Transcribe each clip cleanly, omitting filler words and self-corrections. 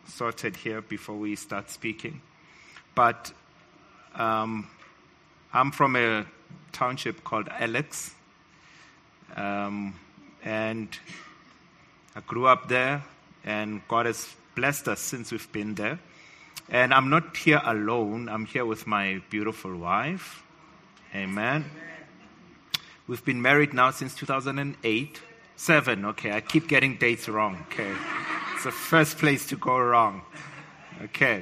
sorted here before we start speaking. But I'm from a township called Alex. And I grew up there, and God has blessed us since we've been there. And I'm not here alone. I'm here with my beautiful wife. Amen. We've been married now since 2008. 7, okay. I keep getting dates wrong, okay. It's the first place to go wrong. Okay.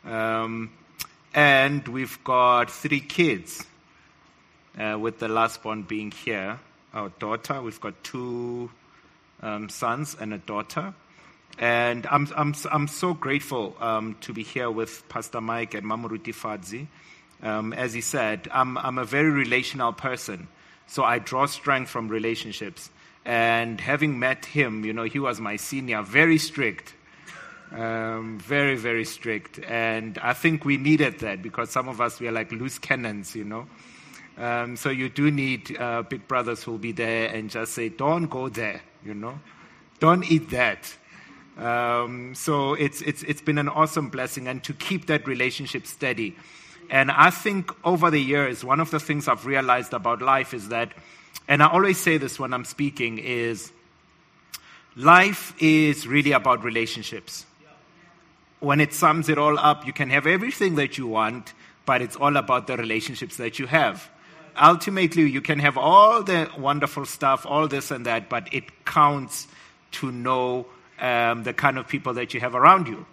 And we've got 3 kids, with the last one being here. Our daughter, we've got 2 sons and a daughter. And I'm so grateful to be here with Pastor Mike and Mamuruti Fadzi. As he said, I'm a very relational person, so I draw strength from relationships. And having met him, he was my senior, very strict, very, very strict. And I think we needed that because some of us, we are like loose cannons, So you do need big brothers who will be there and just say, don't go there, Don't eat that. So it's been an awesome blessing, and to keep that relationship steady. And I think over the years, one of the things I've realized about life is that, and I always say this when I'm speaking, is life is really about relationships. When it sums it all up, you can have everything that you want, but it's all about the relationships that you have. Ultimately, you can have all the wonderful stuff, all this and that, but it counts to know the kind of people that you have around you.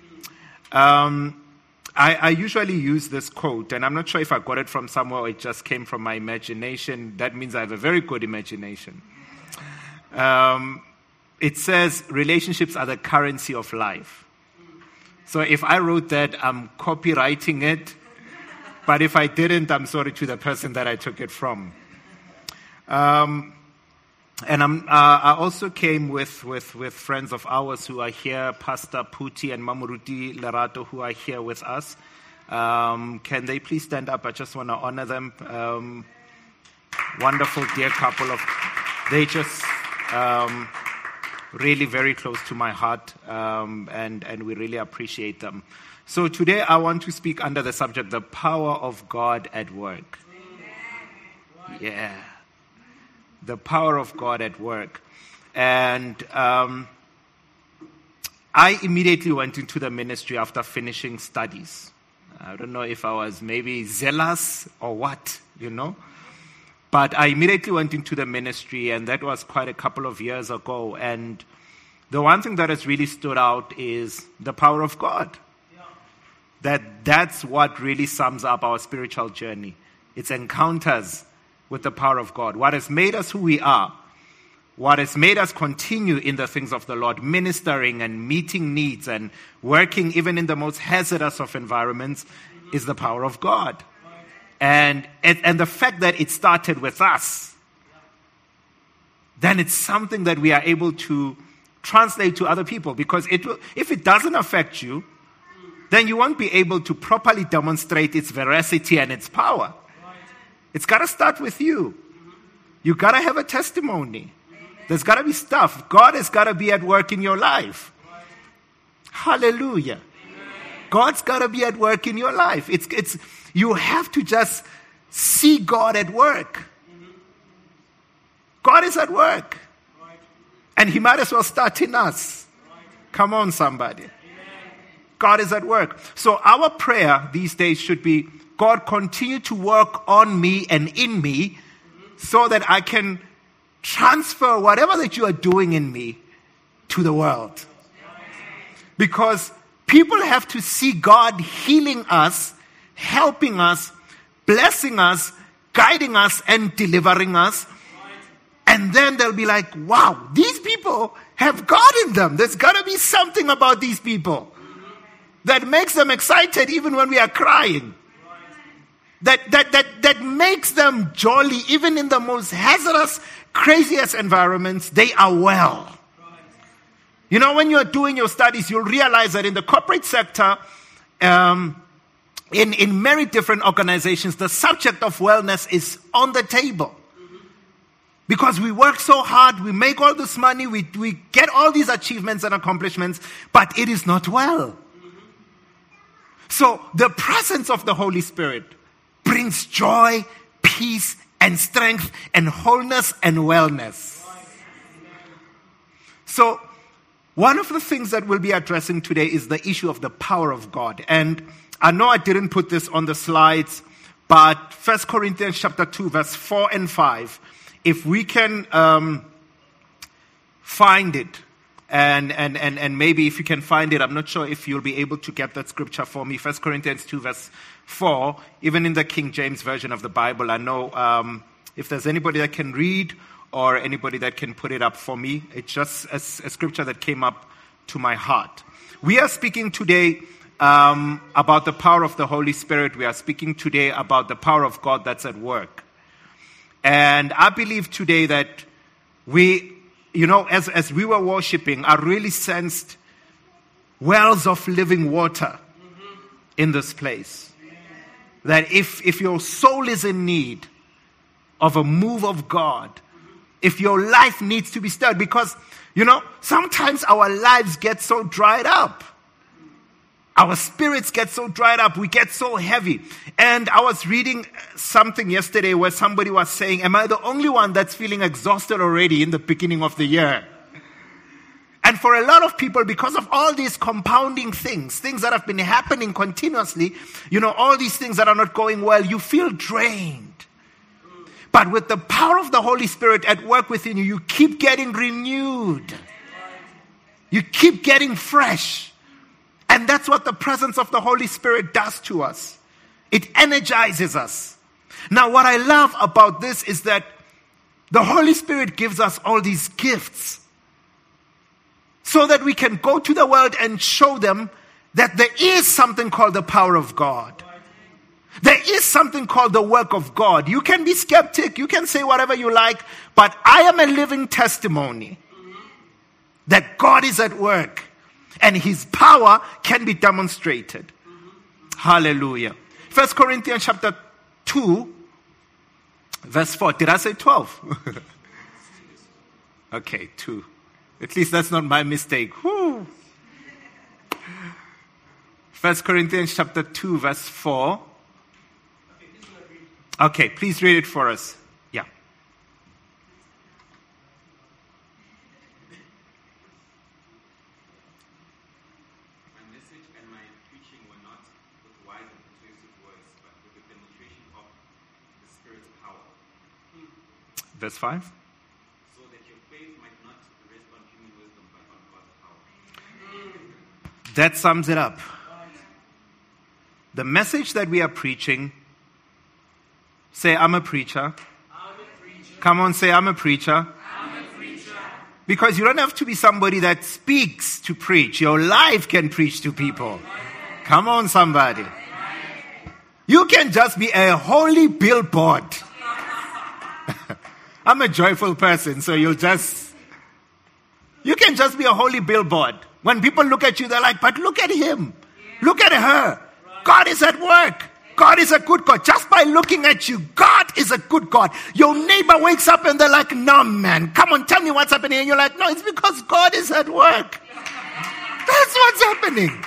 I usually use this quote, and I'm not sure if I got it from somewhere or it just came from my imagination. That means I have a very good imagination. It says, relationships are the currency of life. So if I wrote that, I'm copywriting it. But if I didn't, I'm sorry to the person that I took it from. And I also came with friends of ours who are here, Pastor Puti and Mamuruti Lerato, who are here with us. Can they please stand up? I just want to honor them. Wonderful, dear couple of... They just really very close to my heart, and we really appreciate them. So today I want to speak under the subject, the power of God at work. Yeah. The power of God at work. And I immediately went into the ministry after finishing studies. I don't know if I was maybe zealous or what, But I immediately went into the ministry, and that was quite a couple of years ago. And the one thing that has really stood out is the power of God. That's what really sums up our spiritual journey. It's encounters with the power of God. What has made us who we are, what has made us continue in the things of the Lord, ministering and meeting needs and working even in the most hazardous of environments, is the power of God. And the fact that it started with us, then it's something that we are able to translate to other people. Because if it doesn't affect you, then you won't be able to properly demonstrate its veracity and its power. It's got to start with you. You got to have a testimony. There's got to be stuff. God has got to be at work in your life. Hallelujah. God's got to be at work in your life. It's you have to just see God at work. God is at work. And he might as well start in us. Come on, somebody. God is at work. So our prayer these days should be, God, continue to work on me and in me so that I can transfer whatever that you are doing in me to the world. Because people have to see God healing us, helping us, blessing us, guiding us, and delivering us. And then they'll be like, wow, these people have God in them. There's got to be something about these people that makes them excited even when we are crying. That makes them jolly even in the most hazardous, craziest environments. They are well. When you're doing your studies, you'll realize that in the corporate sector, in many different organizations, the subject of wellness is on the table. Because we work so hard, we make all this money, we get all these achievements and accomplishments, but it is not well. So the presence of the Holy Spirit brings joy, peace, and strength, and wholeness and wellness. So one of the things that we'll be addressing today is the issue of the power of God. And I know I didn't put this on the slides, but 1 Corinthians chapter 2, verse 4 and 5, if we can find it, and maybe if you can find it, I'm not sure if you'll be able to get that scripture for me. 1 Corinthians 2, verse 4, even in the King James Version of the Bible. I know if there's anybody that can read or anybody that can put it up for me. It's just a scripture that came up to my heart. We are speaking today about the power of the Holy Spirit. We are speaking today about the power of God that's at work. And I believe today that we, as we were worshiping, I really sensed wells of living water in this place. That if your soul is in need of a move of God, if your life needs to be stirred, because, sometimes our lives get so dried up. Our spirits get so dried up. We get so heavy. And I was reading something yesterday where somebody was saying, am I the only one that's feeling exhausted already in the beginning of the year? And for a lot of people, because of all these compounding things that have been happening continuously, all these things that are not going well, you feel drained. But with the power of the Holy Spirit at work within you, you keep getting renewed. You keep getting fresh. And that's what the presence of the Holy Spirit does to us. It energizes us. Now, what I love about this is that the Holy Spirit gives us all these gifts so that we can go to the world and show them that there is something called the power of God. There is something called the work of God. You can be skeptic, you can say whatever you like, but I am a living testimony that God is at work and His power can be demonstrated. Hallelujah. 1 Corinthians chapter 2, verse 4. Did I say 12? Okay, 2. At least that's not my mistake. Whew. 1 Corinthians chapter 2, verse 4. Okay, please read it for us. Yeah. My message and my preaching were not with wise and persuasive words, but with the demonstration of the Spirit's power. Verse 5. So that your faith might not rest on human wisdom, but on God's power. That sums it up. The message that we are preaching. Say, I'm a preacher. I'm a preacher. Come on, say, I'm a preacher. I'm a preacher. Because you don't have to be somebody that speaks to preach. Your life can preach to people. Come on, somebody. You can just be a holy billboard. I'm a joyful person, so you can just be a holy billboard. When people look at you, they're like, but look at him. Look at her. God is at work. God is a good God. Just by looking at you, God is a good God. Your neighbor wakes up and they're like, no, man, come on, tell me what's happening. And you're like, no, it's because God is at work. That's what's happening.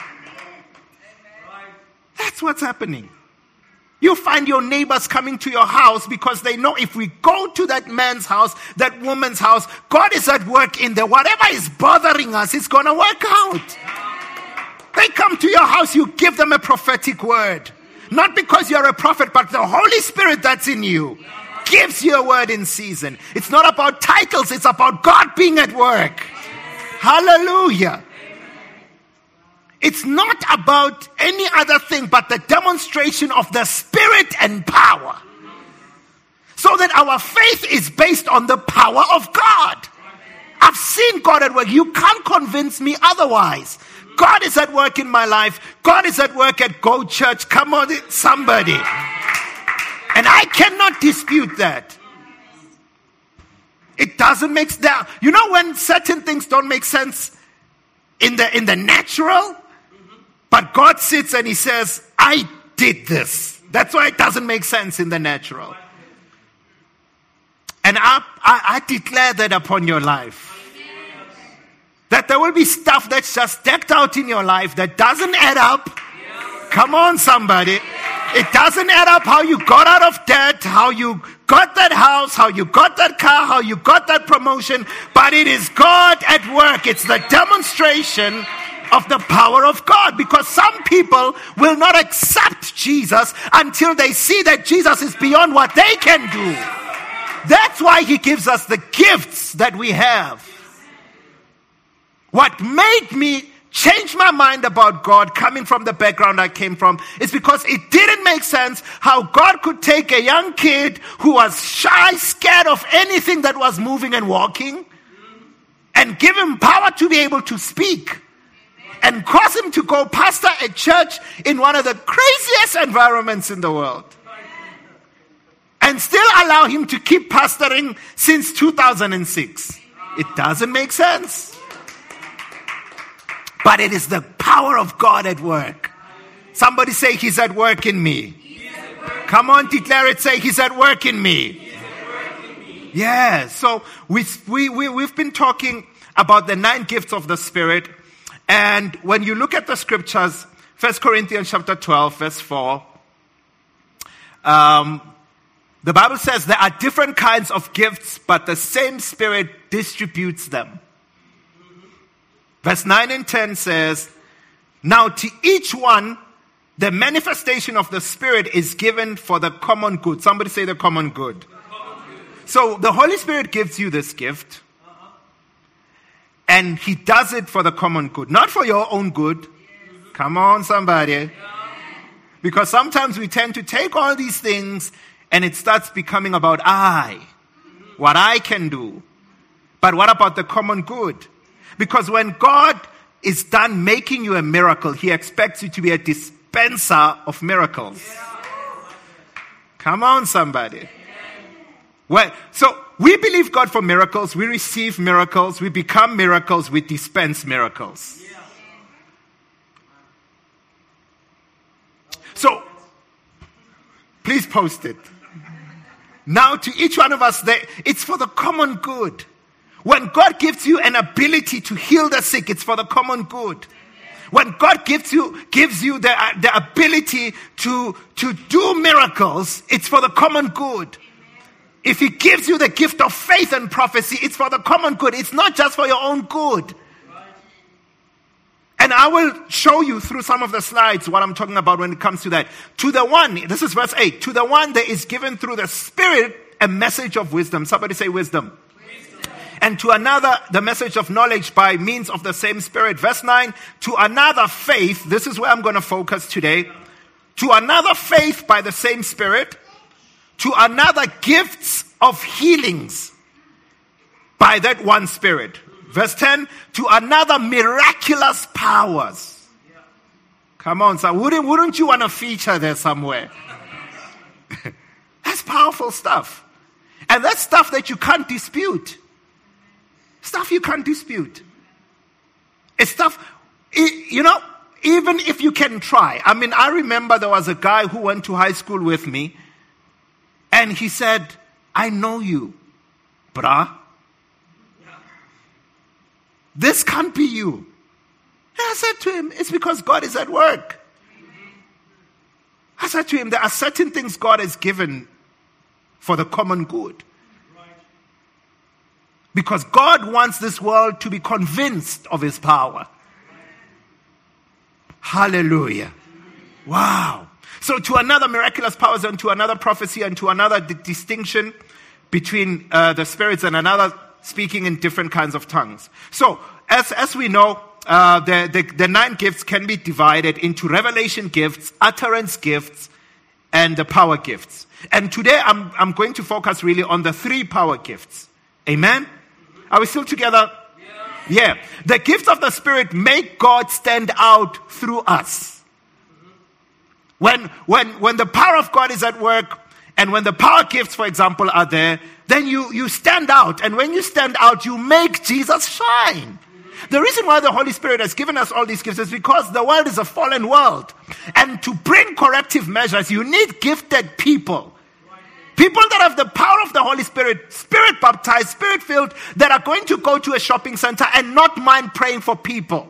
That's what's happening. You find your neighbors coming to your house because they know if we go to that man's house, that woman's house, God is at work in there. Whatever is bothering us, it's going to work out. They come to your house, you give them a prophetic word. Not because you're a prophet, but the Holy Spirit that's in you gives you a word in season. It's not about titles, it's about God being at work. Hallelujah. It's not about any other thing but the demonstration of the Spirit and power. So that our faith is based on the power of God. I've seen God at work. You can't convince me otherwise. God is at work in my life. God is at work at Go Church. Come on, somebody. And I cannot dispute that. It doesn't make sense. You know when certain things don't make sense in the natural? But God sits and He says, I did this. That's why it doesn't make sense in the natural. And I declare that upon your life. That there will be stuff that's just decked out in your life that doesn't add up. Come on, somebody. It doesn't add up how you got out of debt, how you got that house, how you got that car, how you got that promotion. But it is God at work. It's the demonstration of the power of God. Because some people will not accept Jesus until they see that Jesus is beyond what they can do. That's why he gives us the gifts that we have. What made me change my mind about God coming from the background I came from is because it didn't make sense how God could take a young kid who was shy, scared of anything that was moving and walking, and give him power to be able to speak, and cause him to go pastor a church in one of the craziest environments in the world, and still allow him to keep pastoring since 2006. It doesn't make sense. But it is the power of God at work. Somebody say, he's at work in me. Come on, declare it. Say, he's at work in me. Yeah, so we've been talking about the 9 gifts of the Spirit. And when you look at the scriptures, 1 Corinthians chapter 12, verse 4, the Bible says there are different kinds of gifts, but the same Spirit distributes them. Verse 9 and 10 says, now to each one, the manifestation of the Spirit is given for the common good. Somebody say the common good. So the Holy Spirit gives you this gift. And he does it for the common good. Not for your own good. Come on, somebody. Because sometimes we tend to take all these things and it starts becoming about what I can do. But what about the common good? Because when God is done making you a miracle, he expects you to be a dispenser of miracles. Come on, somebody. Well, so we believe God for miracles. We receive miracles. We become miracles. We dispense miracles. So, please post it. Now, to each one of us, it's for the common good. When God gives you an ability to heal the sick, it's for the common good. When God gives you the ability to do miracles, it's for the common good. If he gives you the gift of faith and prophecy, it's for the common good. It's not just for your own good. And I will show you through some of the slides what I'm talking about when it comes to that. To the one, this is verse 8, to the one that is given through the Spirit a message of wisdom. Somebody say wisdom. And to another, the message of knowledge by means of the same Spirit. Verse 9, to another faith, this is where I'm going to focus today. To another faith by the same Spirit. To another gifts of healings by that one Spirit. Verse 10, to another miraculous powers. Come on, so wouldn't you want to feature there somewhere? That's powerful stuff. And that's stuff that you can't dispute. Stuff you can't dispute. It's stuff, even if you can try. I mean, I remember there was a guy who went to high school with me, and he said, I know you, brah. This can't be you. And I said to him, it's because God is at work. I said to him, there are certain things God has given for the common good. Because God wants this world to be convinced of his power. Hallelujah. Wow. So to another miraculous powers, and to another prophecy, and to another distinction between the spirits, and another speaking in different kinds of tongues. So as we know, the 9 gifts can be divided into revelation gifts, utterance gifts, and the power gifts. And today I'm going to focus really on the 3 power gifts. Amen? Are we still together? Yeah. The gifts of the Spirit make God stand out through us. When the power of God is at work, and when the power gifts, for example, are there, then you stand out. And when you stand out, you make Jesus shine. The reason why the Holy Spirit has given us all these gifts is because the world is a fallen world. And to bring corrective measures, you need gifted people People that have the power of the Holy Spirit, Spirit baptized, Spirit filled, that are going to go to a shopping center and not mind praying for people.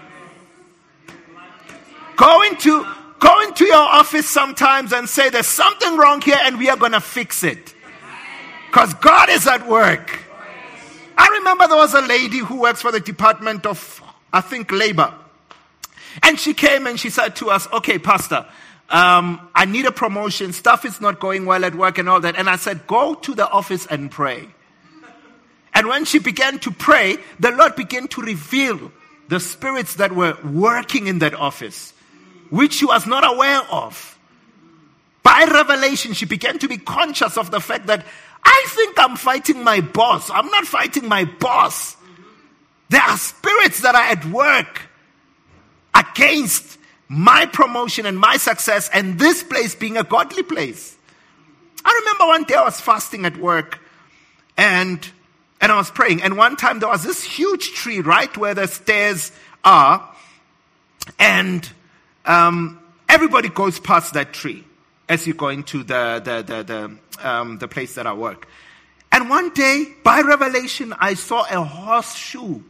Go into your office sometimes and say there's something wrong here and we are going to fix it. Because God is at work. I remember there was a lady who works for the Department of, I think, Labor. And she came and she said to us, okay, Pastor, I need a promotion. Stuff is not going well at work and all that. And I said, go to the office and pray. And when she began to pray, the Lord began to reveal the spirits that were working in that office, which she was not aware of. By revelation, she began to be conscious of the fact that I think I'm fighting my boss. I'm not fighting my boss. There are spirits that are at work against my promotion and my success, and this place being a godly place. I remember one day I was fasting at work, and I was praying. And one time there was this huge tree right where the stairs are, and everybody goes past that tree as you go into the place that I work. And one day, by revelation, I saw a horseshoe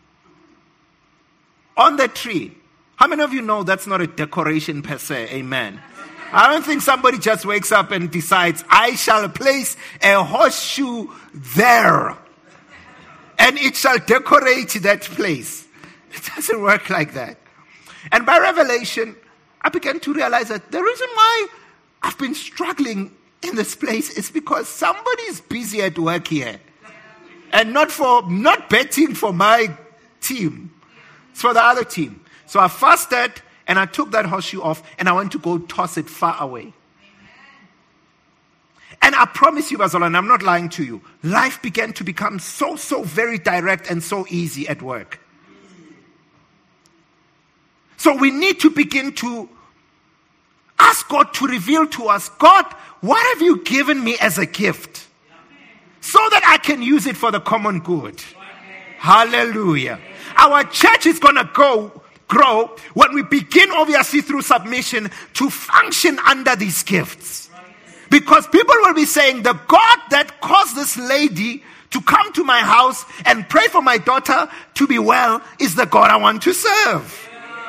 on the tree. How many of you know that's not a decoration per se? Amen. I don't think somebody just wakes up and decides, I shall place a horseshoe there, and it shall decorate that place. It doesn't work like that. And by revelation, I began to realize that the reason why I've been struggling in this place is because somebody is busy at work here. And not betting for my team. It's for the other team. So I fasted and I took that horseshoe off and I went to go toss it far away. And I promise you, Bazola, and I'm not lying to you, life began to become so very direct and so easy at work. So we need to begin to ask God to reveal to us, God, what have you given me as a gift? So that I can use it for the common good. Hallelujah. Our church is going to grow when we begin, obviously, through submission to function under these gifts. Because people will be saying, the God that caused this lady to come to my house and pray for my daughter to be well is the God I want to serve.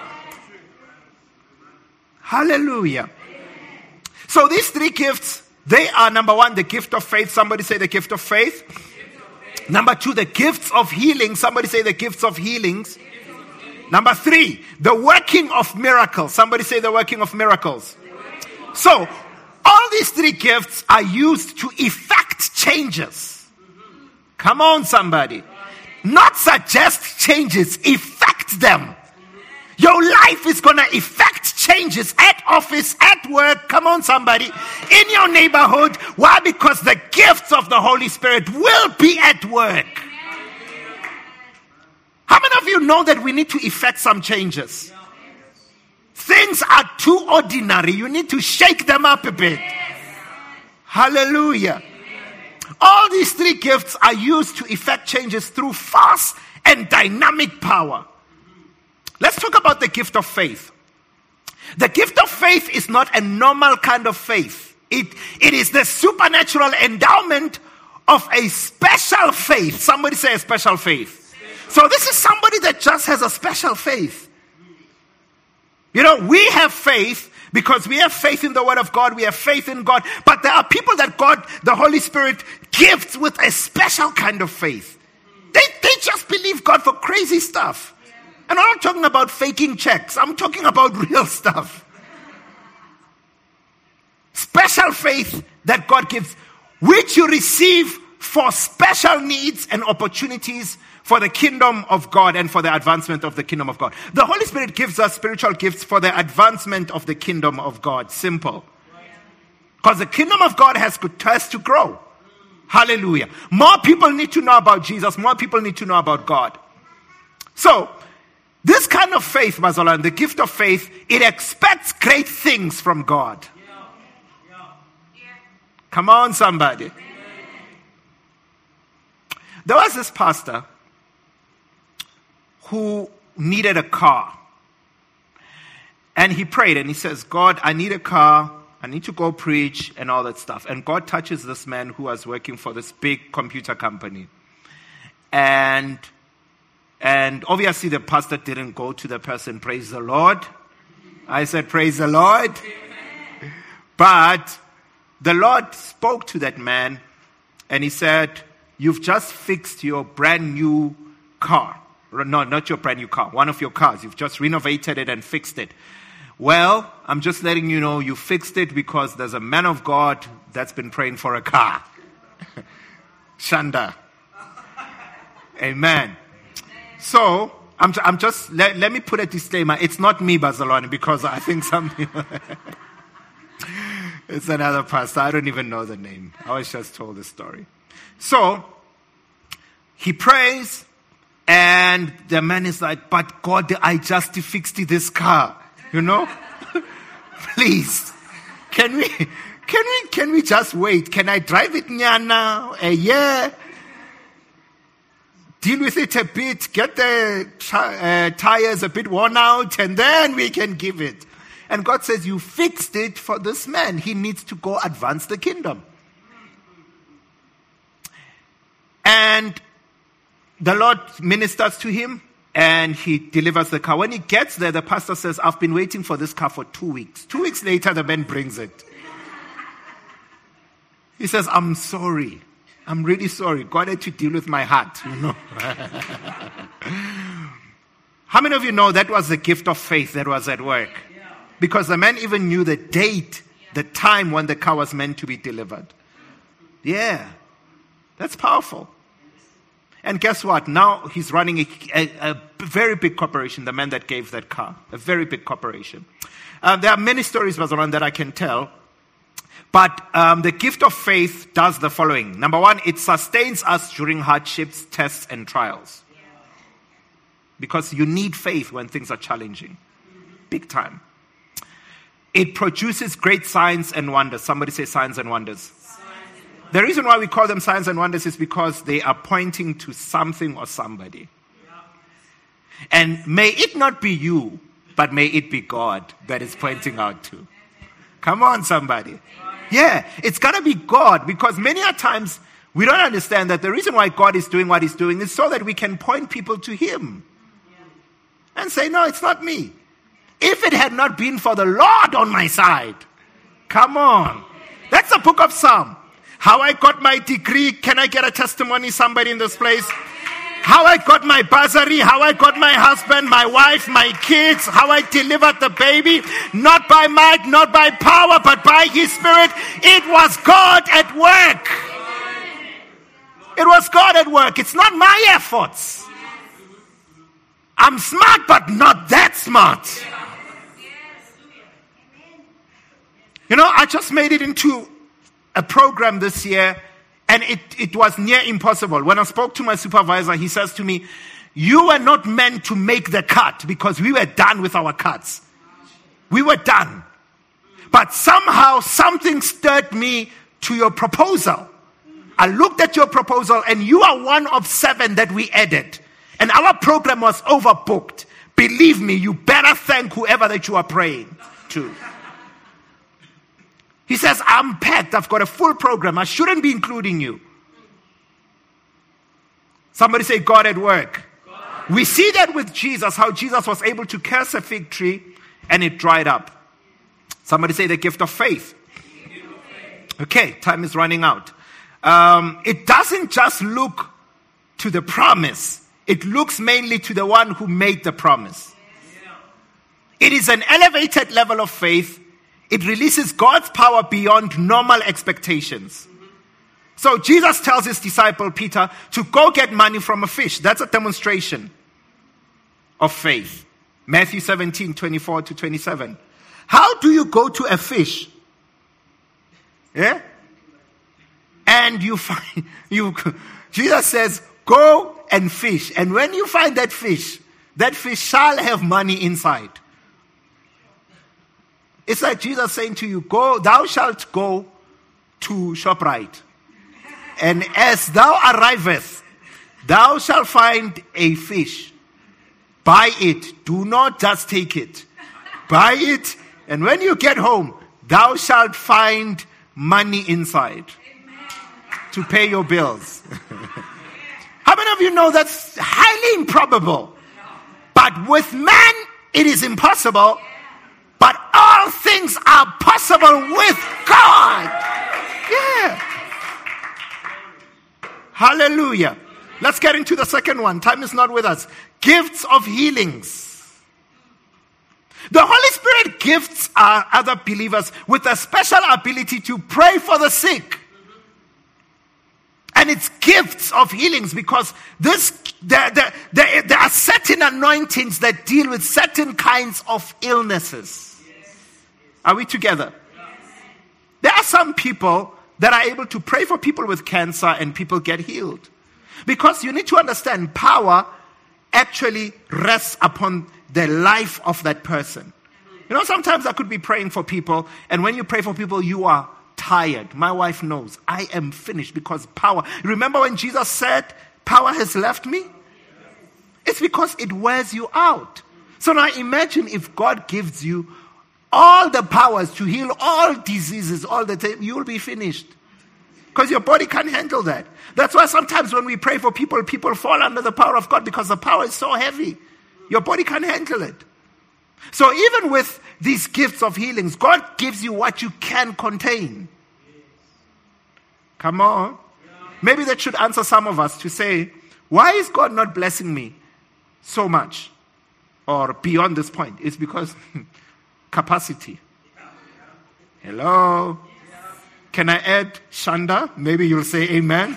Hallelujah. So these three gifts, they are, number one, the gift of faith. Somebody say the gift of faith. Number two, the gifts of healing. Somebody say the gifts of healings. Number three, the working of miracles. Somebody say the working of miracles. So, all these three gifts are used to effect changes. Come on, somebody. Not suggest changes, effect them. Your life is going to effect changes at office, at work. Come on, somebody. In your neighborhood. Why? Because the gifts of the Holy Spirit will be at work. How many of you know that we need to effect some changes? Things are too ordinary. You need to shake them up a bit. Hallelujah. All these three gifts are used to effect changes through fast and dynamic power. Let's talk about the gift of faith. The gift of faith is not a normal kind of faith. It is the supernatural endowment of a special faith. Somebody say a special faith. So this is somebody that just has a special faith. You know, we have faith because we have faith in the Word of God. We have faith in God. But there are people that God, the Holy Spirit, gifts with a special kind of faith. They just believe God for crazy stuff. And I'm not talking about faking checks. I'm talking about real stuff. Special faith that God gives, which you receive for special needs and opportunities for the kingdom of God and for the advancement of the kingdom of God. The Holy Spirit gives us spiritual gifts for the advancement of the kingdom of God. Simple. Because the kingdom of God has to grow. Hallelujah. More people need to know about Jesus. More people need to know about God. So, this kind of faith, Mazola, the gift of faith, it expects great things from God. Come on, somebody. There was this pastor who needed a car. And he prayed and he says, God, I need a car. I need to go preach and all that stuff. And God touches this man who was working for this big computer company. And obviously the pastor didn't go to the person, praise the Lord. I said, praise the Lord. But the Lord spoke to that man and he said, you've just fixed your brand new car. No, not your brand new car. One of your cars. You've just renovated it and fixed it. Well, I'm just letting you know you fixed it because there's a man of God that's been praying for a car. Shanda. Amen. So, I'm just, let me put a disclaimer. It's not me, Barcelona, because I think something, it's another pastor. I don't even know the name. I was just told the story. So, he prays, and the man is like, but God, I just fixed this car, Please, can we just wait? Can I drive it now? A year? Deal with it a bit, get the tires a bit worn out, and then we can give it. And God says, you fixed it for this man. He needs to go advance the kingdom. And the Lord ministers to him, and he delivers the car. When he gets there, the pastor says, I've been waiting for this car for 2 weeks. 2 weeks later, the man brings it. He says, I'm sorry. I'm really sorry. God had to deal with my heart, How many of you know that was the gift of faith that was at work? Because the man even knew the date, the time when the car was meant to be delivered. Yeah. That's powerful. And guess what? Now he's running a very big corporation, the man that gave that car. A very big corporation. There are many stories around that I can tell. But the gift of faith does the following. Number one, it sustains us during hardships, tests, and trials. Because you need faith when things are challenging. Big time. It produces great signs and wonders. Somebody say signs and wonders. The reason why we call them signs and wonders is because they are pointing to something or somebody. And may it not be you, but may it be God that is pointing out to. Come on, somebody. Yeah, it's got to be God, because many a times we don't understand that the reason why God is doing what he's doing is so that we can point people to him. And say, no, it's not me. If it had not been for the Lord on my side. Come on. That's the book of Psalm. How I got my degree. Can I get a testimony, somebody in this place? How I got my bursary, how I got my husband, my wife, my kids, how I delivered the baby, not by might, not by power, but by his Spirit. It was God at work. It was God at work. It's not my efforts. I'm smart, but not that smart. I just made it into a program this year. And it was near impossible. When I spoke to my supervisor, he says to me, you were not meant to make the cut because we were done with our cuts. We were done. But somehow something stirred me to your proposal. I looked at your proposal and you are one of 7 that we added. And our program was overbooked. Believe me, you better thank whoever that you are praying to. He says, I'm packed. I've got a full program. I shouldn't be including you. Somebody say, God at work. God. We see that with Jesus, how Jesus was able to curse a fig tree and it dried up. Somebody say the gift of faith. Okay, time is running out. It doesn't just look to the promise. It looks mainly to the one who made the promise. It is an elevated level of faith. It releases God's power beyond normal expectations. So Jesus tells his disciple Peter to go get money from a fish. That's a demonstration of faith. Matthew 17:24-27. How do you go to a fish? Yeah? And you find, Jesus says, go and fish. And when you find that fish shall have money inside. It's like Jesus saying to you, go, thou shalt go to ShopRite. And as thou arrivest, thou shalt find a fish. Buy it. Do not just take it. Buy it. And when you get home, thou shalt find money inside to pay your bills. How many of you know that's highly improbable? But with man, it is impossible. But all things are possible with God. Yeah. Hallelujah. Let's get into the second one. Time is not with us. Gifts of healings. The Holy Spirit gifts our other believers with a special ability to pray for the sick. And it's gifts of healings because there are certain anointings that deal with certain kinds of illnesses. Are we together? There are some people that are able to pray for people with cancer and people get healed. Because you need to understand, power actually rests upon the life of that person. You know, sometimes I could be praying for people, and when you pray for people, you are tired. My wife knows. I am finished because power. Remember when Jesus said, power has left me? It's because it wears you out. So now imagine if God gives you all the powers to heal all diseases all the time, you will be finished. Because your body can't handle that. That's why sometimes when we pray for people, people fall under the power of God because the power is so heavy. Your body can't handle it. So even with these gifts of healings, God gives you what you can contain. Come on. Maybe that should answer some of us to say, why is God not blessing me so much? Or beyond this point? It's because capacity. Hello? Can I add Shanda? Maybe you'll say amen.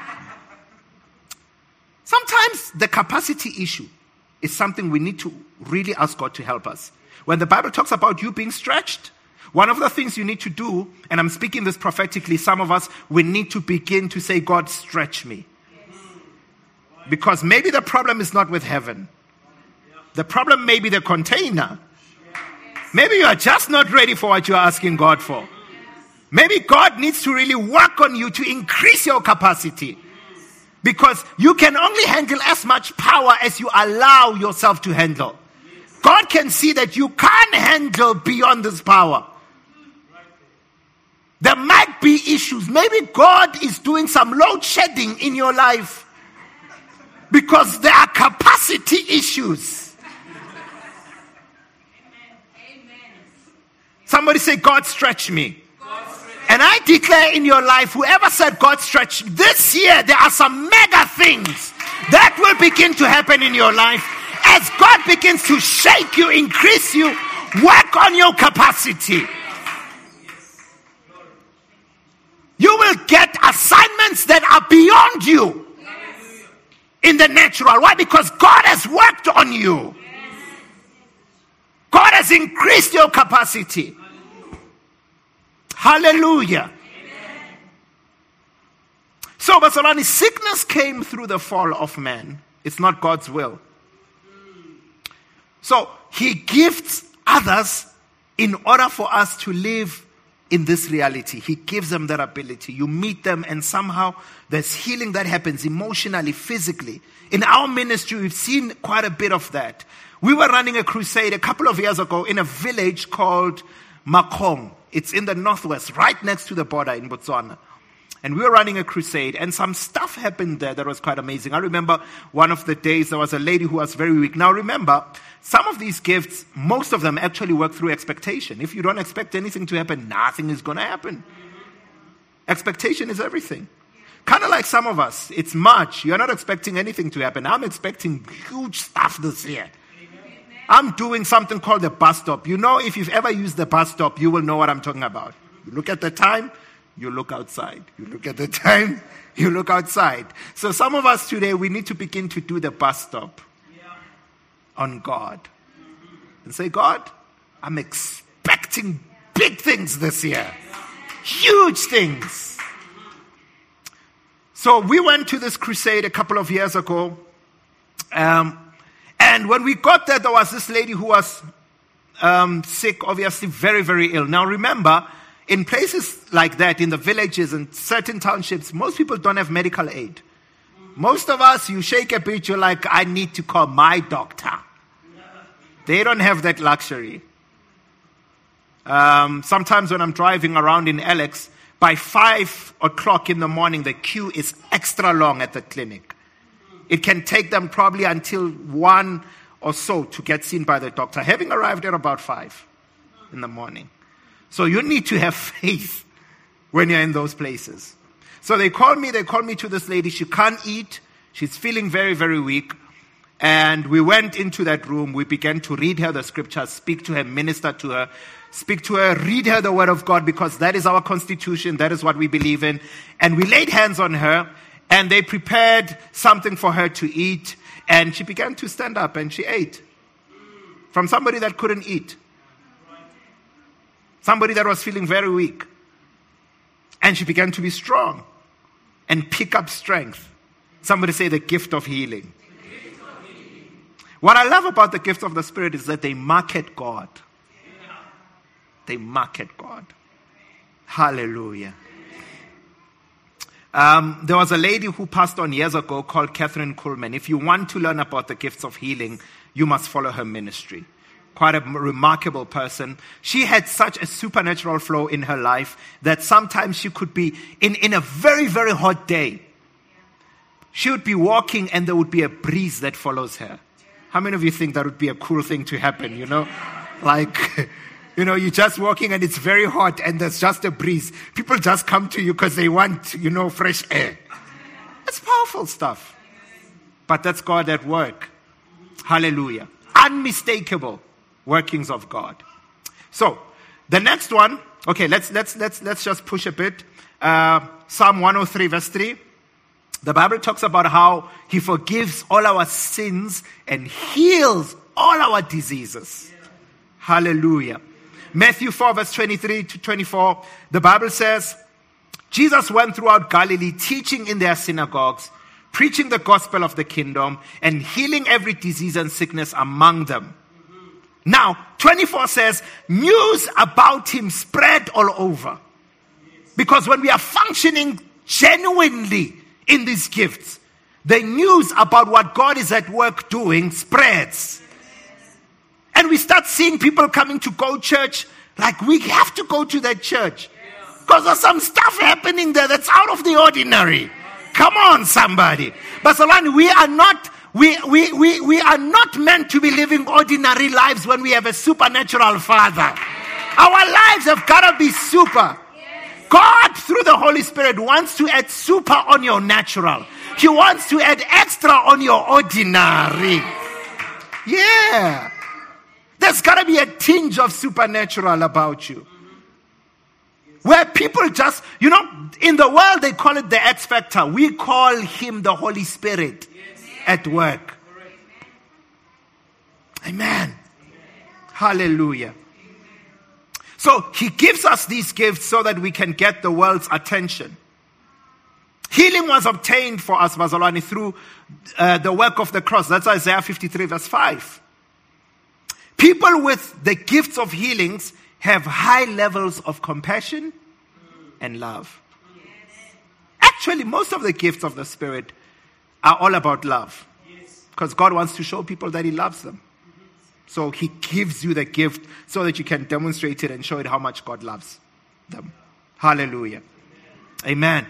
Sometimes the capacity issue is something we need to really ask God to help us. When the Bible talks about you being stretched, one of the things you need to do, and I'm speaking this prophetically, some of us, we need to begin to say, God, stretch me. Because maybe the problem is not with heaven. The problem may be the container. Maybe you are just not ready for what you are asking God for. Maybe God needs to really work on you to increase your capacity. Because you can only handle as much power as you allow yourself to handle. God can see that you can't handle beyond this power. There might be issues. Maybe God is doing some load shedding in your life. Because there are capacity issues. Somebody say, God stretch me. And I declare in your life, whoever said God stretch, this year there are some mega things that will begin to happen in your life as God begins to shake you, increase you, work on your capacity. You will get assignments that are beyond you in the natural. Why? Because God has worked on you. God has increased your capacity. Hallelujah. Amen. So, Basalani, sickness came through the fall of man. It's not God's will. So, he gifts others in order for us to live in this reality. He gives them that ability. You meet them and somehow there's healing that happens emotionally, physically. In our ministry, we've seen quite a bit of that. We were running a crusade a couple of years ago in a village called Makong. It's in the northwest, right next to the border in Botswana. And we were running a crusade, and some stuff happened there that was quite amazing. I remember one of the days there was a lady who was very weak. Now remember, some of these gifts, most of them actually work through expectation. If you don't expect anything to happen, nothing is going to happen. Expectation is everything. Kind of like some of us, it's March. You're not expecting anything to happen. I'm expecting huge stuff this year. I'm doing something called the bus stop. You know, if you've ever used the bus stop, you will know what I'm talking about. You look at the time, you look outside. You look at the time, you look outside. So some of us today, we need to begin to do the bus stop on God. And say, God, I'm expecting big things this year. Huge things. So we went to this crusade a couple of years ago. And when we got there was this lady who was sick, obviously very, very ill. Now remember, in places like that, in the villages and certain townships, most people don't have medical aid. Most of us, you shake a bit, you're like, I need to call my doctor. They don't have that luxury. Sometimes when I'm driving around in Alex, by 5 o'clock in the morning, the queue is extra long at the clinic. It can take them probably until 1 or so to get seen by the doctor, having arrived at about 5 in the morning. So you need to have faith when you're in those places. So they call me to this lady. She can't eat. She's feeling very, very weak. And we went into that room. We began to read her the scriptures, speak to her, minister to her, speak to her, read her the word of God, because that is our constitution. That is what we believe in. And we laid hands on her, and they prepared something for her to eat. And she began to stand up, and she ate. From somebody that couldn't eat. Somebody that was feeling very weak. And she began to be strong and pick up strength. Somebody say the gift of healing. What I love about the gift of the Spirit is that they market God. They market God. Hallelujah. There was a lady who passed on years ago called Catherine Kuhlman. If you want to learn about the gifts of healing, you must follow her ministry. Quite a remarkable person. She had such a supernatural flow in her life that sometimes she could be in a very, very hot day. She would be walking and there would be a breeze that follows her. How many of you think that would be a cool thing to happen, Like, you're just walking and it's very hot and there's just a breeze. People just come to you because they want, fresh air. It's powerful stuff. But that's God at work. Hallelujah. Unmistakable workings of God. So, the next one, okay, let's just push a bit. Psalm 103 verse 3. The Bible talks about how He forgives all our sins and heals all our diseases. Hallelujah. Matthew 4 verse 23 to 24. The Bible says, Jesus went throughout Galilee, teaching in their synagogues, preaching the gospel of the kingdom, and healing every disease and sickness among them. Now, 24 says, news about Him spread all over. Because when we are functioning genuinely in these gifts, the news about what God is at work doing spreads. And we start seeing people coming to Go Church like we have to go to that church. Because there's some stuff happening there that's out of the ordinary. Come on, somebody. Barcelona, we are not meant to be living ordinary lives when we have a supernatural Father. Our lives have got to be super. God, through the Holy Spirit, wants to add super on your natural. He wants to add extra on your ordinary. Yeah. There's got to be a tinge of supernatural about you. Where people just, in the world they call it the X Factor. We call Him the Holy Spirit at work. Amen. Hallelujah. So He gives us these gifts so that we can get the world's attention. Healing was obtained for us, Bazalwane, through the work of the cross. That's Isaiah 53 verse 5. People with the gifts of healings have high levels of compassion and love. Actually, most of the gifts of the Spirit are all about love. Because God wants to show people that He loves them. So He gives you the gift so that you can demonstrate it and show it how much God loves them. Hallelujah. Amen.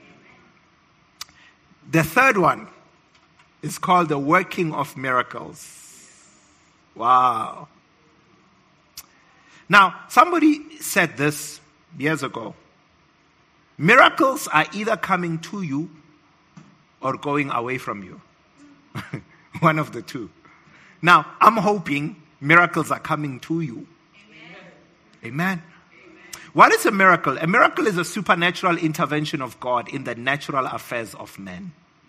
The third one is called the working of miracles. Wow. Now, somebody said this years ago. Miracles are either coming to you or going away from you. One of the two. Now, I'm hoping miracles are coming to you. Amen. What is a miracle? A miracle is a supernatural intervention of God in the natural affairs of men.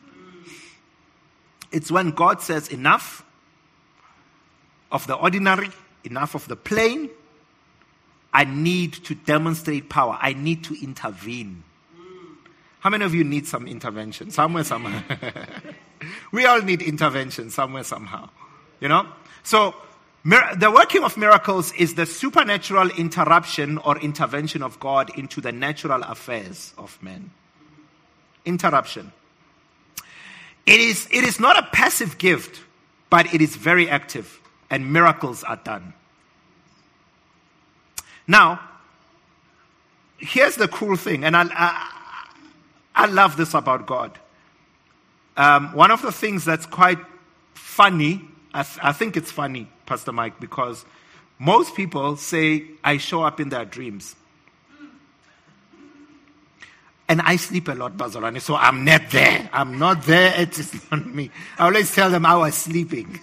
It's when God says enough of the ordinary, enough of the plain. I need to demonstrate power. I need to intervene. How many of you need some intervention? Somewhere, somehow. We all need intervention somewhere, somehow. So the working of miracles is the supernatural interruption or intervention of God into the natural affairs of men. Interruption. It is not a passive gift, but it is very active, and miracles are done. Now, here's the cool thing, and I love this about God. One of the things that's quite funny, I think it's funny, Pastor Mike, because most people say I show up in their dreams. And I sleep a lot, Bazalwane, so I'm not there. I'm not there. It is not me. I always tell them I was sleeping.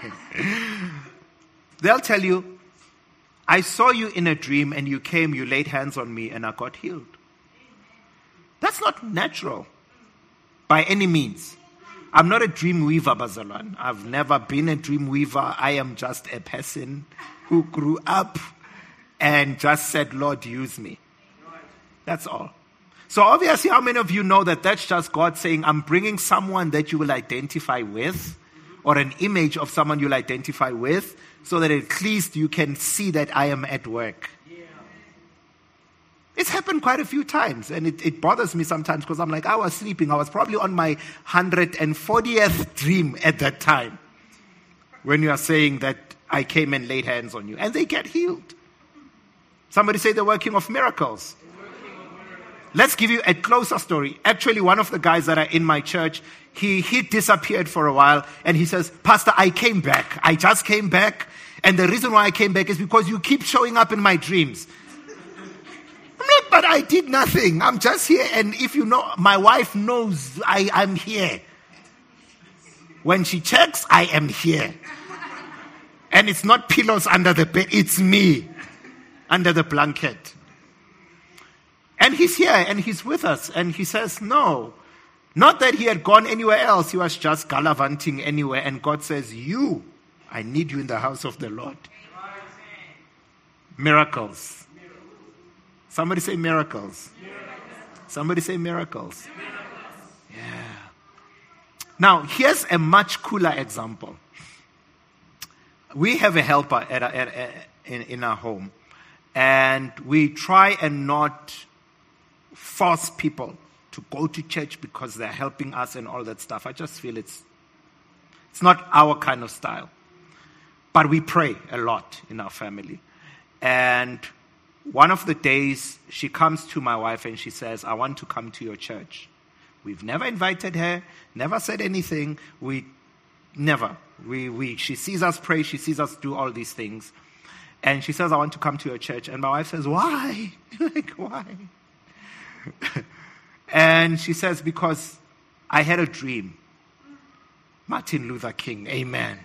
They'll tell you, I saw you in a dream and you came, you laid hands on me and I got healed. That's not natural by any means. I'm not a dream weaver, Bazalwane. I've never been a dream weaver. I am just a person who grew up and just said, Lord, use me. That's all. So obviously, how many of you know that that's just God saying, I'm bringing someone that you will identify with, or an image of someone you'll identify with, so that at least you can see that I am at work. Yeah. It's happened quite a few times, and it bothers me sometimes because I'm like, I was sleeping. I was probably on my 140th dream at that time when you are saying that I came and laid hands on you, and they get healed. Somebody say the working of miracles. Let's give you a closer story. Actually, one of the guys that are in my church, he disappeared for a while, and he says, Pastor, I came back. I just came back, and the reason why I came back is because you keep showing up in my dreams. I'm like, but I did nothing. I'm just here, and if you know, my wife knows I'm here. When she checks, I am here. And it's not pillows under the bed, it's me under the blanket. And he's here, and he's with us, and he says, no. Not that he had gone anywhere else, he was just gallivanting anywhere, and God says, I need you in the house of the Lord. Miracles. Somebody say miracles. Somebody say miracles. Yeah. Now, here's a much cooler example. We have a helper in our home, and we try and not force people to go to church because they're helping us and all that stuff. I just feel it's not our kind of style. But we pray a lot in our family. And one of the days, she comes to my wife and she says, I want to come to your church. We've never invited her, never said anything. She sees us pray, she sees us do all these things. And she says, I want to come to your church. And my wife says, why? Like, why? And she says, because I had a dream. Martin Luther King, amen.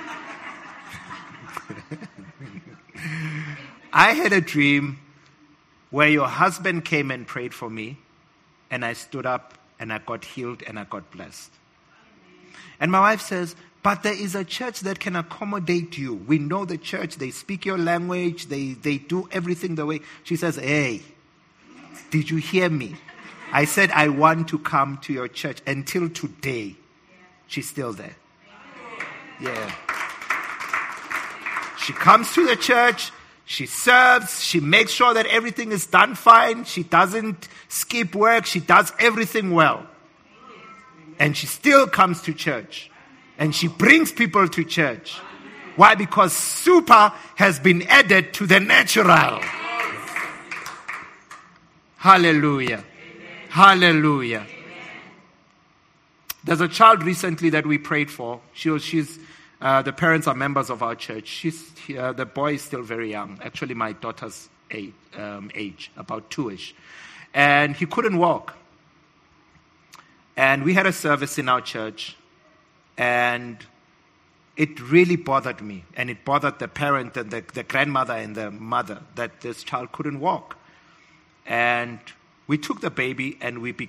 I had a dream where your husband came and prayed for me, and I stood up and I got healed and I got blessed. And my wife says, but there is a church that can accommodate you. We know the church, they speak your language, they do everything the way. She says, hey, did you hear me? I said I want to come to your church. Until today, she's still there. Yeah. She comes to the church, she serves, she makes sure that everything is done fine, she doesn't skip work, she does everything well. And she still comes to church. And she brings people to church. Why? Because super has been added to the natural. Hallelujah. Amen. Hallelujah. Amen. There's a child recently that we prayed for. She's the parents are members of our church. The boy is still very young. Actually, my daughter's age, about 2-ish. And he couldn't walk. And we had a service in our church. And it really bothered me. And it bothered the parent and the grandmother and the mother that this child couldn't walk. And we took the baby and we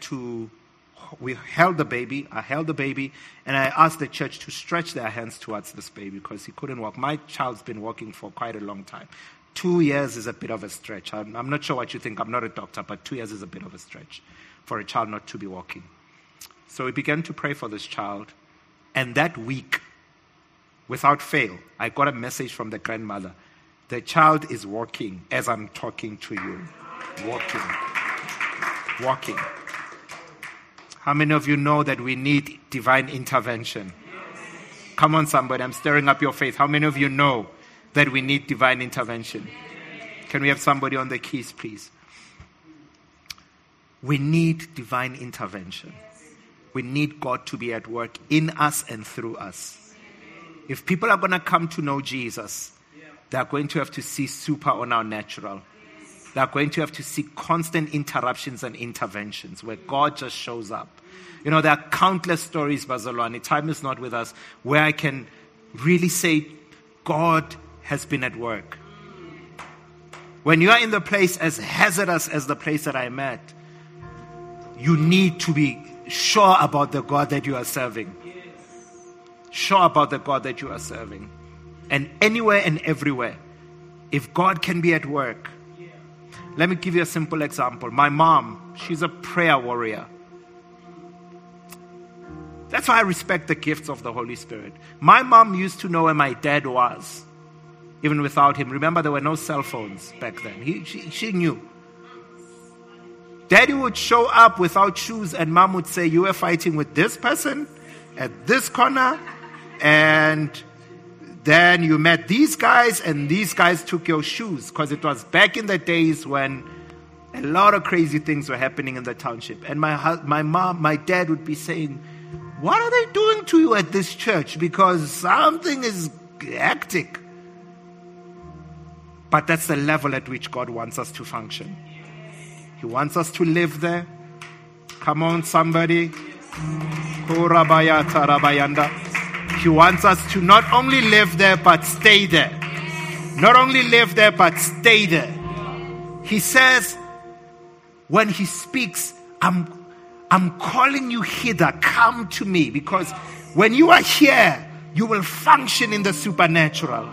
held the baby. I held the baby and I asked the church to stretch their hands towards this baby because he couldn't walk. My child's been walking for quite a long time. 2 years is a bit of a stretch. I'm not sure what you think. I'm not a doctor, but 2 years is a bit of a stretch for a child not to be walking. So we began to pray for this child. And that week, without fail, I got a message from the grandmother. The child is walking as I'm talking to you. Walking. How many of you know that we need divine intervention? Come on, somebody. I'm stirring up your faith. How many of you know that we need divine intervention? Can we have somebody on the keys, please? We need divine intervention. We need God to be at work in us and through us. If people are going to come to know Jesus, they are going to have to see super on our natural. They are going to have to see constant interruptions and interventions where God just shows up. You know, there are countless stories, Bazalwane, time is not with us, where I can really say God has been at work. When you are in the place as hazardous as the place that I'm at, you need to be sure about the God that you are serving. Sure about the God that you are serving. And anywhere and everywhere, if God can be at work. Let me give you a simple example. My mom, she's a prayer warrior. That's why I respect the gifts of the Holy Spirit. My mom used to know where my dad was, even without him. Remember, there were no cell phones back then. She knew. Daddy would show up without shoes, and mom would say, you were fighting with this person at this corner, and then you met these guys, and these guys took your shoes, because it was back in the days when a lot of crazy things were happening in the township. And my dad would be saying, what are they doing to you at this church? Because something is hectic. But that's the level at which God wants us to function. He wants us to live there. Come on, somebody. He wants us to not only live there, but stay there. Not only live there, but stay there. He says, when he speaks, I'm calling you hither, come to me. Because when you are here, you will function in the supernatural.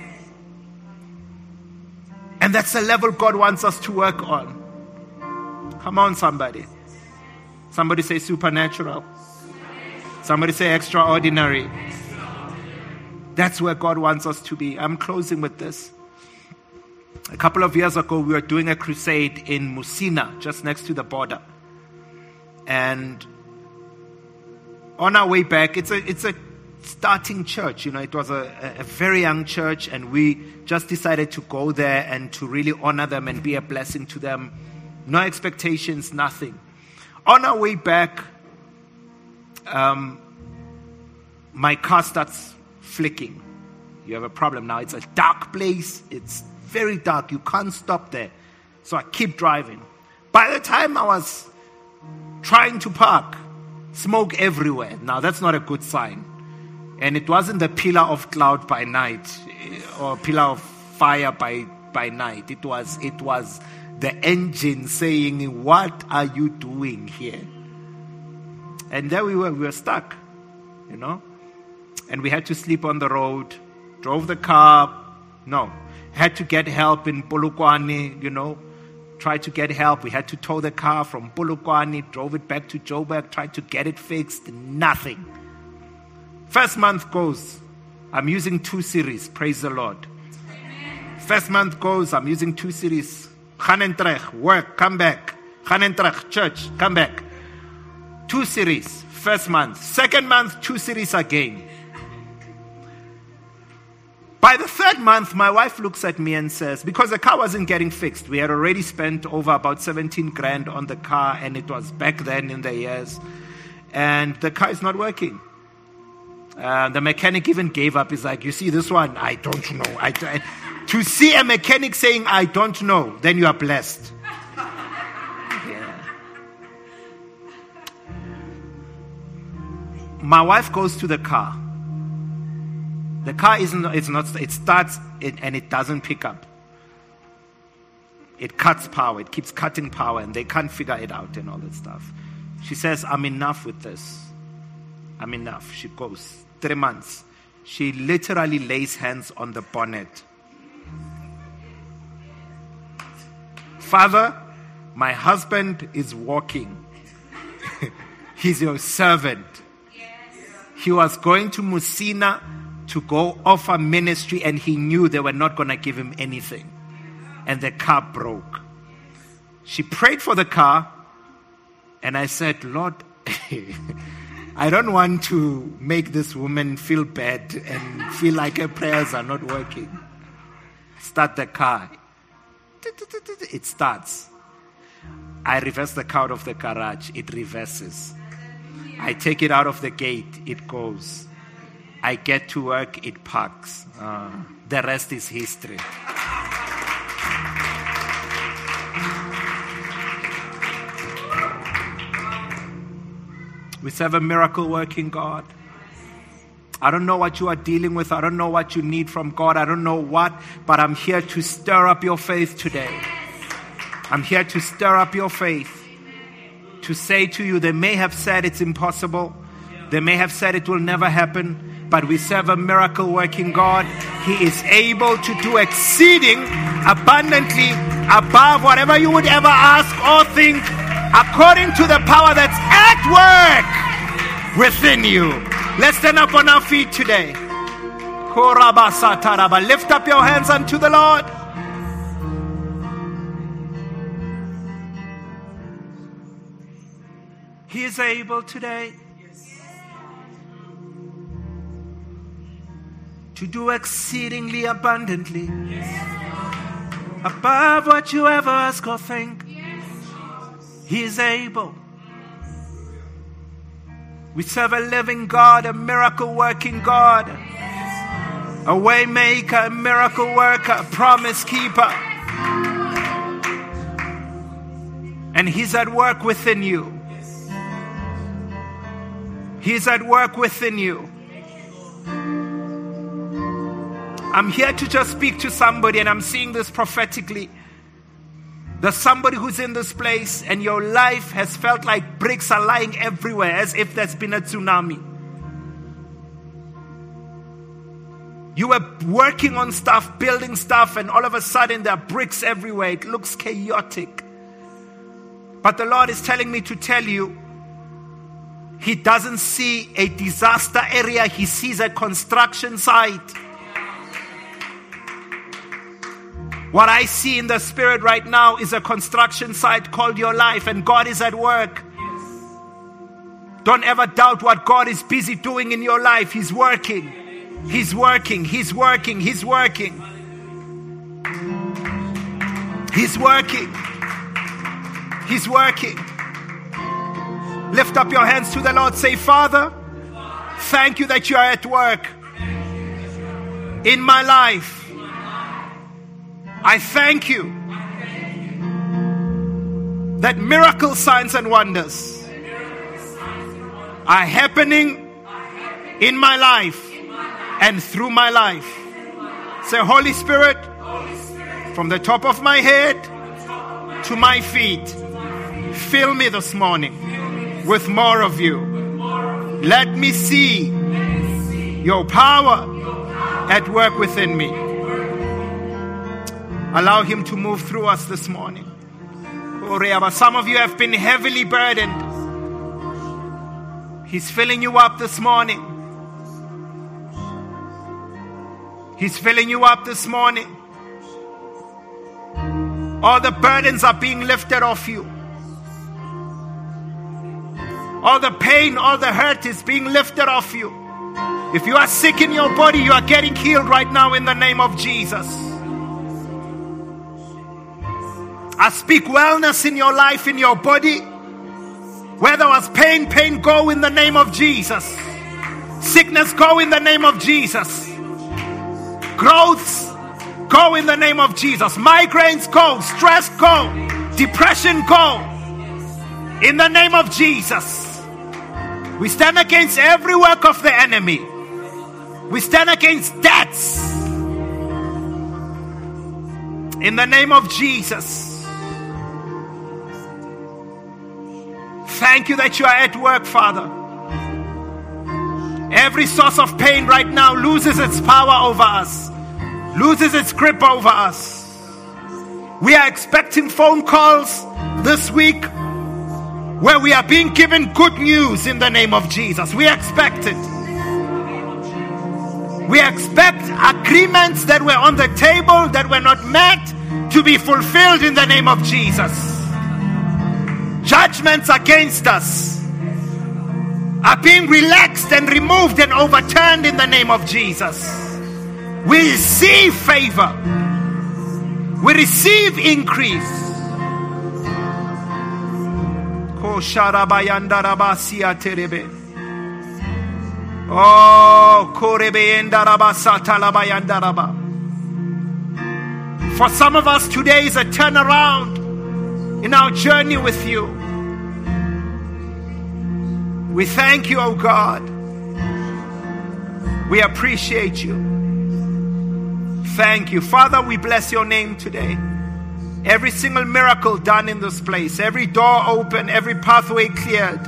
And that's the level God wants us to work on. Come on, somebody. Somebody say supernatural. Somebody say extraordinary. That's where God wants us to be. I'm closing with this. A couple of years ago, we were doing a crusade in Musina, just next to the border. And on our way back, it's a starting church. You know, it was a very young church, and we just decided to go there and to really honor them and be a blessing to them. No expectations, nothing. On our way back, my car starts flicking. You have a problem now. It's a dark place. It's very dark. You can't stop there. So I keep driving. By the time I was trying to park, smoke everywhere. Now that's not a good sign. And it wasn't the pillar of cloud by night or pillar of fire by night. It was the engine saying, what are you doing here? And there we were stuck, you know. And we had to sleep on the road, drove the car, had to get help in Polokwane, you know, tried to get help. We had to tow the car from Polokwane, drove it back to Joburg, tried to get it fixed, nothing. First month goes, I'm using 2 series, praise the Lord. First month goes, I'm using 2 series. Ganentreg, work, come back. Ganentreg, church, come back. 2 series, first month. Second month, 2 series again. By the third month, my wife looks at me and says, because the car wasn't getting fixed, we had already spent over about 17 grand on the car, and it was back then in the years, and the car is not working. The mechanic even gave up. He's like, you see this one? I don't know. To see a mechanic saying, I don't know, then you are blessed. Yeah. My wife goes to the car. The car it starts and it doesn't pick up. It cuts power. It keeps cutting power, and they can't figure it out and all that stuff. She says, I'm enough with this. I'm enough. She goes. 3 months. She literally lays hands on the bonnet. Father, my husband is walking. He's your servant. He was going to Musina to go offer ministry, and he knew they were not going to give him anything. And the car broke. She prayed for the car, and I said, Lord, I don't want to make this woman feel bad and feel like her prayers are not working. Start the car. it starts. I reverse the car out of the garage, it reverses. I take it out of the gate, it goes. I get to work, it parks. The rest is history. We serve a miracle-working God. I don't know what you are dealing with. I don't know what you need from God. I don't know what, but I'm here to stir up your faith today. I'm here to stir up your faith. To say to you, they may have said it's impossible. They may have said it will never happen. But we serve a miracle-working God. He is able to do exceeding abundantly above whatever you would ever ask or think, according to the power that's at work within you. Let's stand up on our feet today. Lift up your hands unto the Lord. He is able today to do exceedingly abundantly above what you ever ask or think. He is able. We serve a living God, a miracle-working God, a way maker, a miracle worker, a promise keeper. And He's at work within you. He's at work within you. I'm here to just speak to somebody, and I'm seeing this prophetically. There's somebody who's in this place and your life has felt like bricks are lying everywhere as if there's been a tsunami. You were working on stuff, building stuff, and all of a sudden there are bricks everywhere. It looks chaotic. But the Lord is telling me to tell you, He doesn't see a disaster area. He sees a construction site. What I see in the spirit right now is a construction site called your life, and God is at work. Don't ever doubt what God is busy doing in your life. He's working. He's working. He's working. He's working. He's working. He's working. Lift up your hands to the Lord. Say, Father, thank you that you are at work in my life. I thank you that miracle signs and wonders are happening in my life and through my life. Say, Holy Spirit, from the top of my head to my feet, fill me this morning with more of you. Let me see your power at work within me. Allow Him to move through us this morning. Some of you have been heavily burdened. He's filling you up this morning. He's filling you up this morning. All the burdens are being lifted off you. All the pain, all the hurt is being lifted off you. If you are sick in your body, you are getting healed right now in the name of Jesus. I speak wellness in your life, in your body. Where there was pain, pain go in the name of Jesus. Sickness go in the name of Jesus. Growths go in the name of Jesus. Migraines go. Stress go. Depression go. In the name of Jesus. We stand against every work of the enemy. We stand against debts. In the name of Jesus. Thank you that you are at work, Father. Every source of pain right now loses its power over us, loses its grip over us. We are expecting phone calls this week where we are being given good news in the name of Jesus. We expect it. We expect agreements that were on the table that were not met to be fulfilled in the name of Jesus. Judgments against us are being relaxed and removed and overturned in the name of Jesus. We receive favor. We receive increase. Oh, for some of us, today is a turnaround in our journey with you. We thank you, oh God. We appreciate you. Thank you. Father, we bless your name today. Every single miracle done in this place, every door open, every pathway cleared,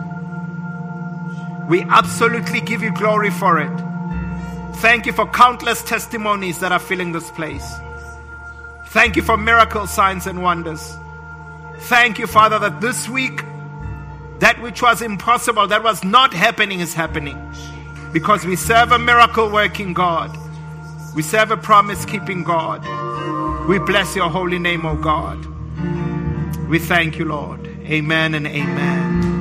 we absolutely give you glory for it. Thank you for countless testimonies that are filling this place. Thank you for miracles, signs, and wonders. Thank you, Father, that this week, that which was impossible, that was not happening, is happening. Because we serve a miracle-working God. We serve a promise-keeping God. We bless your holy name, O God. We thank you, Lord. Amen and amen.